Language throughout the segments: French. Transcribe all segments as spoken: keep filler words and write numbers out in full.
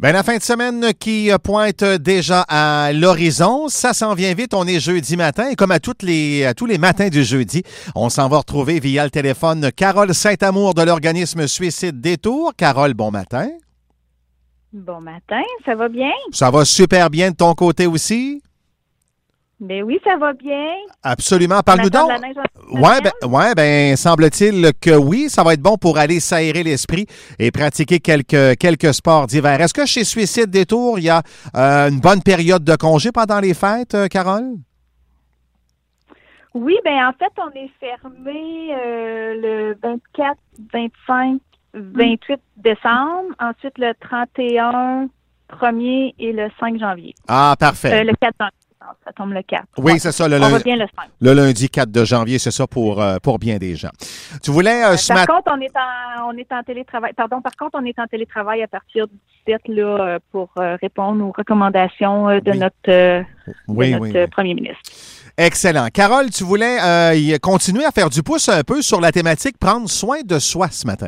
Ben, la fin de semaine qui pointe déjà à l'horizon, ça s'en vient vite. On est jeudi matin et comme à, toutes les, à tous les matins du jeudi, on s'en va retrouver via le téléphone Carole Saint-Amour de l'organisme Suicide Détour. Carole, bon matin. Bon matin, ça va bien? Ça va super bien de ton côté aussi? Ben oui, ça va bien. Absolument. Parle-nous donc. Oui, ben, ouais, ben, semble-t-il que oui, ça va être bon pour aller s'aérer l'esprit et pratiquer quelques, quelques sports d'hiver. Est-ce que chez Suicide Détour, il y a euh, une bonne période de congé pendant les fêtes, euh, Carole? Oui, ben en fait, on est fermé euh, le vingt-quatre, vingt-cinq, vingt-huit décembre, ensuite le trente et un, premier et le cinq janvier. Ah, parfait. Euh, le quatre janvier. Ça tombe le quatre. Oui, ouais. c'est ça. Le, On lundi, revient le cinq. Le lundi quatre de janvier, c'est ça pour, euh, pour bien des gens. Tu voulais... Euh, par mat- contre, on est, en, on est en télétravail. Pardon, par contre, on est en télétravail à partir du dix-sept là, euh, pour euh, répondre aux recommandations euh, de oui. notre, euh, oui, de notre oui, euh, oui. premier ministre. Excellent. Carole, tu voulais euh, continuer à faire du pouce un peu sur la thématique prendre soin de soi ce matin.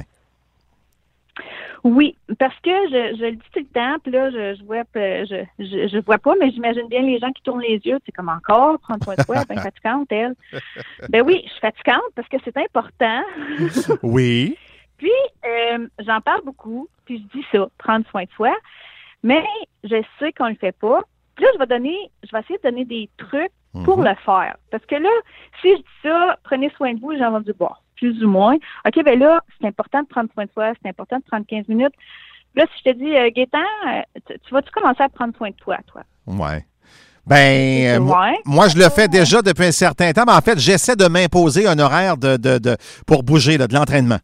Oui, parce que je, je le dis tout le temps, puis là, je, je vois je, je, je vois pas, mais j'imagine bien les gens qui tournent les yeux, c'est comme encore, prendre soin de toi, bien fatigante, elle. Ben oui, je suis fatigante parce que c'est important. Oui. Puis, euh, j'en parle beaucoup, puis je dis ça, prendre soin de soi, mais je sais qu'on le fait pas. Puis là, je vais donner, je vais essayer de donner des trucs pour mm-hmm. le faire. Parce que là, si je dis ça, prenez soin de vous, les gens vont dire, bon, plus ou moins. OK, ben là, c'est important de prendre soin de soi, c'est important de prendre quinze minutes. Là, si je te dis, euh, Gaétan, euh, tu, tu vas-tu commencer à prendre soin de toi, toi? Oui. Ben, euh, moi, ouais. moi, je le fais déjà depuis un certain temps, mais en fait, j'essaie de m'imposer un horaire de, de, de pour bouger, là, de l'entraînement.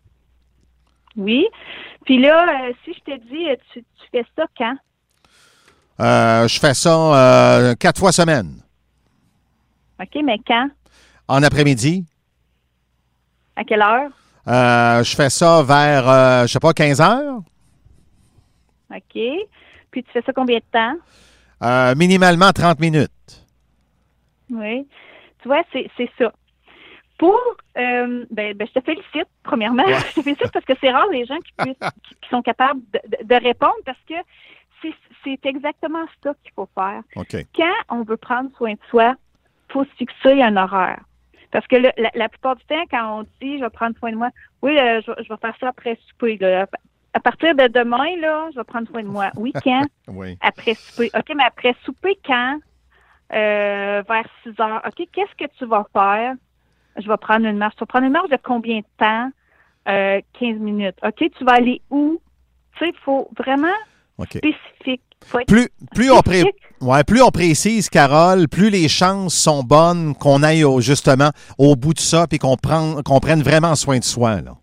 Oui. Puis là, euh, si je te dis, tu, tu fais ça quand? Euh, je fais ça euh, quatre fois semaine. OK, mais quand? En après-midi. À quelle heure? Euh, je fais ça vers, euh, je sais pas, quinze heures. OK. Puis tu fais ça combien de temps? Euh, minimalement trente minutes. Oui. Tu vois, c'est, c'est ça. Pour, euh, ben, ben, je te félicite, premièrement. Ouais. Je te félicite parce que c'est rare les gens qui, puissent, qui, qui sont capables de, de, de répondre parce que c'est, c'est exactement ça qu'il faut faire. Okay. Quand on veut prendre soin de soi, il faut se fixer un horaire. Parce que le, la, la plupart du temps, quand on dit « je vais prendre soin de moi », oui, euh, je, je vais faire ça après souper. Là. À partir de demain, là, je vais prendre soin de moi. Oui, quand? Oui. Après souper. OK, mais après souper, quand? Euh, vers six heures. OK, qu'est-ce que tu vas faire? Je vais prendre une marche. Tu vas prendre une marche de combien de temps? Euh, quinze minutes. OK, tu vas aller où? Tu sais, il faut vraiment okay. spécifique. Faut être plus, plus, on pré... ouais, plus on précise, Carole, plus les chances sont bonnes qu'on aille au, justement au bout de ça et qu'on, prend, qu'on prenne vraiment soin de soi. Là.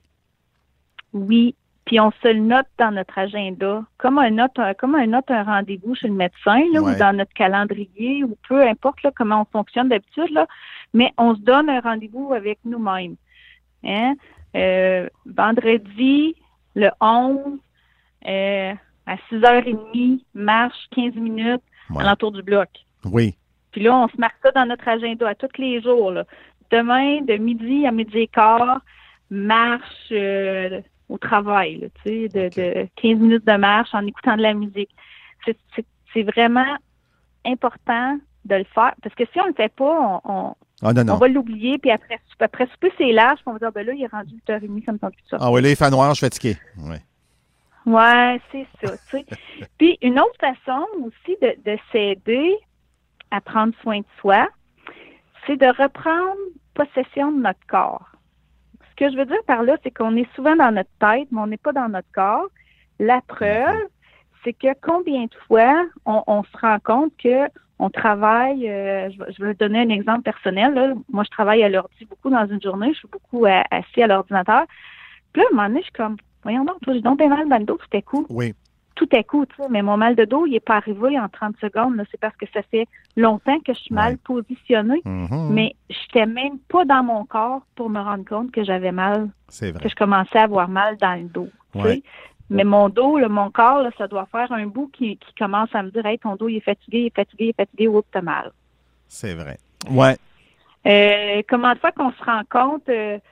Oui, puis on se le note dans notre agenda, comme un note, comme un note un rendez-vous chez le médecin là, ouais. ou dans notre calendrier, ou peu importe là, comment on fonctionne d'habitude, là, mais on se donne un rendez-vous avec nous-mêmes. Hein? Euh, vendredi, le onze, euh, à six heures trente, marche quinze minutes ouais. à l'entour du bloc. Oui. Puis là, on se marque ça dans notre agenda à tous les jours. Là. Demain, de midi à midi et quart, marche euh, au travail, là, tu sais, de, okay. de quinze minutes de marche en écoutant de la musique. C'est, c'est, c'est vraiment important de le faire. Parce que si on ne le fait pas, on, on, ah, non, non. on va l'oublier. Puis après, après souper, c'est large. Puis on va dire, ben là, il est rendu huit heures trente, ça me tente plus de ça. Ah oui, là, il fait noir, je suis fatigué. Oui. Ouais, c'est ça, tu sais. Puis une autre façon aussi de, de s'aider à prendre soin de soi, c'est de reprendre possession de notre corps. Ce que je veux dire par là, c'est qu'on est souvent dans notre tête, mais on n'est pas dans notre corps. La preuve, c'est que combien de fois on, on se rend compte que on travaille, euh, je, vais, je vais donner un exemple personnel. Là. Moi, je travaille à l'ordi beaucoup dans une journée, je suis beaucoup à, assis à l'ordinateur. Puis là, à un moment donné, je suis comme, voyons donc, j'ai donc bien mal dans le dos tout à coup. Oui. Tout à coup, tu sais, mais mon mal de dos, il n'est pas arrivé en trente secondes. Là. C'est parce que ça fait longtemps que je suis mal ouais. positionnée. Mm-hmm. Mais je n'étais même pas dans mon corps pour me rendre compte que j'avais mal. C'est vrai. Que je commençais à avoir mal dans le dos. Ouais. Tu sais. Mais mon dos, là, mon corps, là, ça doit faire un bout qui, qui commence à me dire, hey, ton dos, il est fatigué, il est fatigué, il est fatigué, oups, t'as mal. C'est vrai. Ouais. Euh, comment de fois qu'on se rend compte, euh,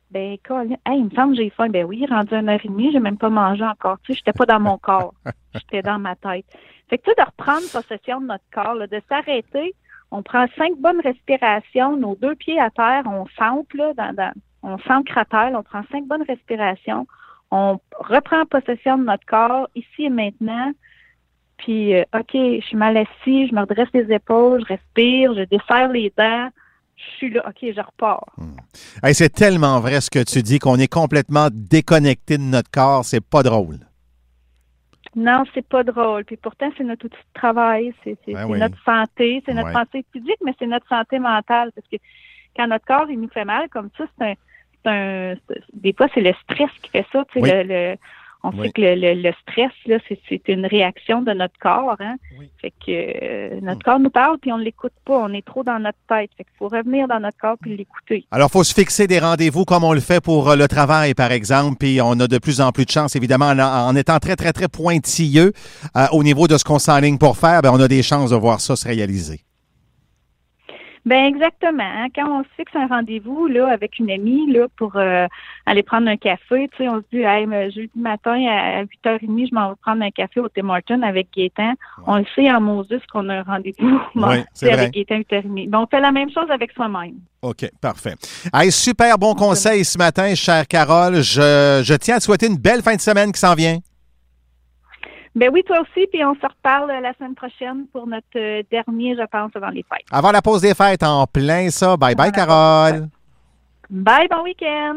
ben, Colin, hey, il me semble que j'ai faim. Ben oui, rendu une heure et demie, j'ai même pas mangé encore. Tu sais, j'étais pas dans mon corps. J'étais dans ma tête. Fait que, tu sais, de reprendre possession de notre corps, là, de s'arrêter, on prend cinq bonnes respirations, nos deux pieds à terre, on centre, là, dans, dans, on s'ancre à terre, on prend cinq bonnes respirations, on reprend possession de notre corps, ici et maintenant, puis, euh, OK, je suis mal assis, je me redresse les épaules, je respire, je desserre les dents, je suis là, OK, je repars. Hum. Hey, c'est tellement vrai ce que tu dis, qu'on est complètement déconnecté de notre corps, c'est pas drôle. Non, c'est pas drôle. Puis pourtant, c'est notre outil de travail, c'est, c'est, ben c'est oui. notre santé, c'est notre Ouais. santé physique, mais c'est notre santé mentale. Parce que quand notre corps, il nous fait mal comme ça, c'est un, c'est un c'est, des fois, c'est le stress qui fait ça. Tu sais, Oui. le, le, on Oui. sait que le, le, le stress, là, c'est, c'est une réaction de notre corps. Hein? Oui. Fait que euh, notre Hum. corps nous parle, puis on l'écoute pas. On est trop dans notre tête. Fait qu'il faut revenir dans notre corps puis l'écouter. Alors, il faut se fixer des rendez-vous comme on le fait pour euh, le travail, par exemple, puis on a de plus en plus de chance, évidemment, en, en étant très, très, très pointilleux euh, au niveau de ce qu'on s'enligne pour faire, ben, on a des chances de voir ça se réaliser. Ben exactement. Hein. Quand on se fixe un rendez-vous là avec une amie là pour euh, aller prendre un café, tu sais, on se dit, hey, mais jeudi matin à huit heures trente, je m'en vais prendre un café au Tim Hortons avec Gaétan. Ouais. On le sait en Moses qu'on a un rendez-vous Oui, c'est vrai. avec Gaétan à huit heures trente. Ben, on fait la même chose avec soi-même. OK, parfait. Hey, super bon conseil ce matin, chère Carole. Je, je tiens à te souhaiter une belle fin de semaine qui s'en vient. Ben oui, toi aussi, puis on se reparle la semaine prochaine pour notre euh, dernier, je pense, avant les fêtes. Avant la pause des fêtes, en plein ça. Bye bye, Avant la pause des Carole. fêtes. Bye, bon week-end!